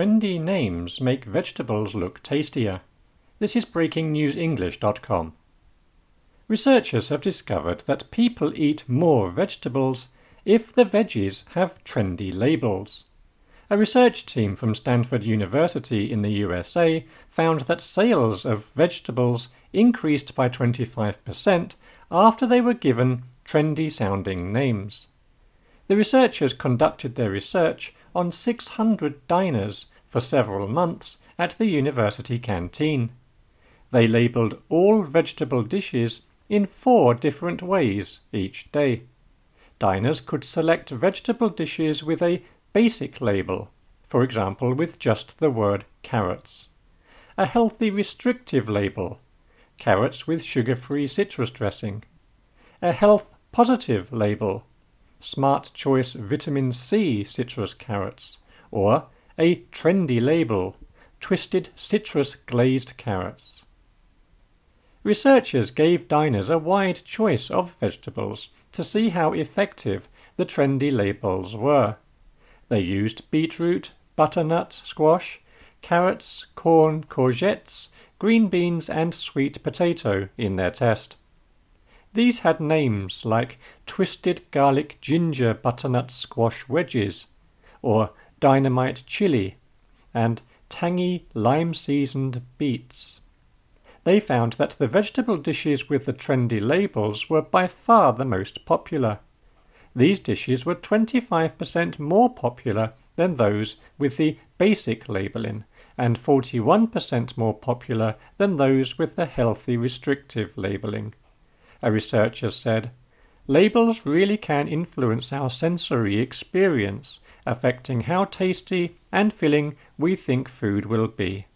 trendy names make vegetables look tastier. This is breakingnewsenglish.com. Researchers have discovered that people eat more vegetables if the veggies have trendy labels. A research team from Stanford University in the USA found that sales of vegetables increased by 25% after they were given trendy-sounding names. The researchers conducted their research on 600 diners for several months at the university canteen. They labelled all vegetable dishes in 4 different ways each day. Diners could select vegetable dishes with a basic label, for example with just the word carrots. A healthy restrictive label, carrots with sugar-free citrus dressing. A health positive label, Smart Choice Vitamin C citrus carrots, or a trendy label, Twisted Citrus Glazed Carrots. Researchers gave diners a wide choice of vegetables to see how effective the trendy labels were. They used beetroot, butternut squash, carrots, corn, courgettes, green beans and sweet potato in their test. These had names like Twisted Garlic Ginger Butternut Squash Wedges, or Dynamite Chili, and Tangy Lime-Seasoned Beets. They found that the vegetable dishes with the trendy labels were by far the most popular. These dishes were 25% more popular than those with the basic labelling, and 41% more popular than those with the healthy restrictive labelling. A researcher said, "Labels really can influence our sensory experience, affecting how tasty and filling we think food will be."